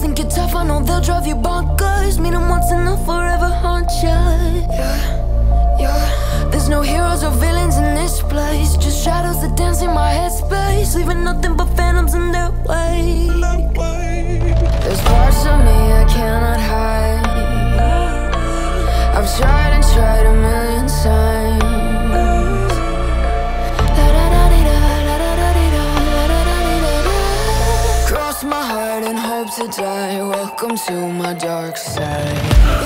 think you're tough, I know they'll drive you bonkers. Meet them once and they'll forever haunt you. Yeah. There's no heroes or villains in this place, just shadows that dance in my headspace, leaving nothing but phantoms in their way. There's parts of me I cannot hide. I've tried and tried a million times. Cross my heart and hope to die. Welcome to my dark side.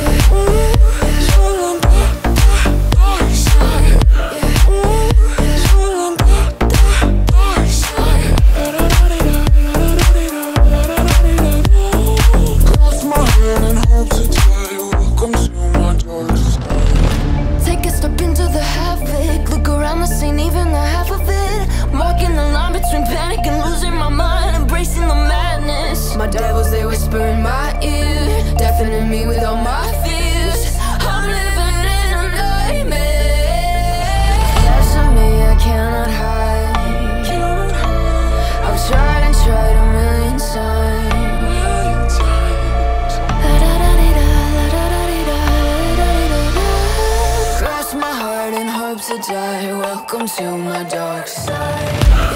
My devils, they whisper in my ear, deafening me with all my fears. I'm living in a nightmare. Parts of me I cannot hide. I've tried and tried a million times. Cross my heart and hope to die. Welcome to my dark side.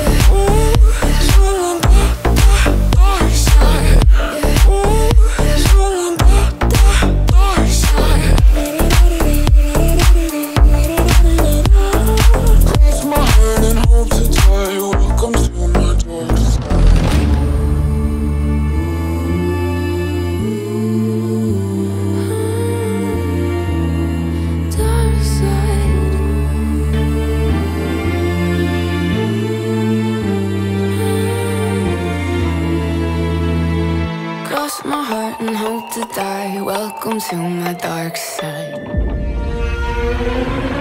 Cross my heart and hope to die. Welcome to my dark side.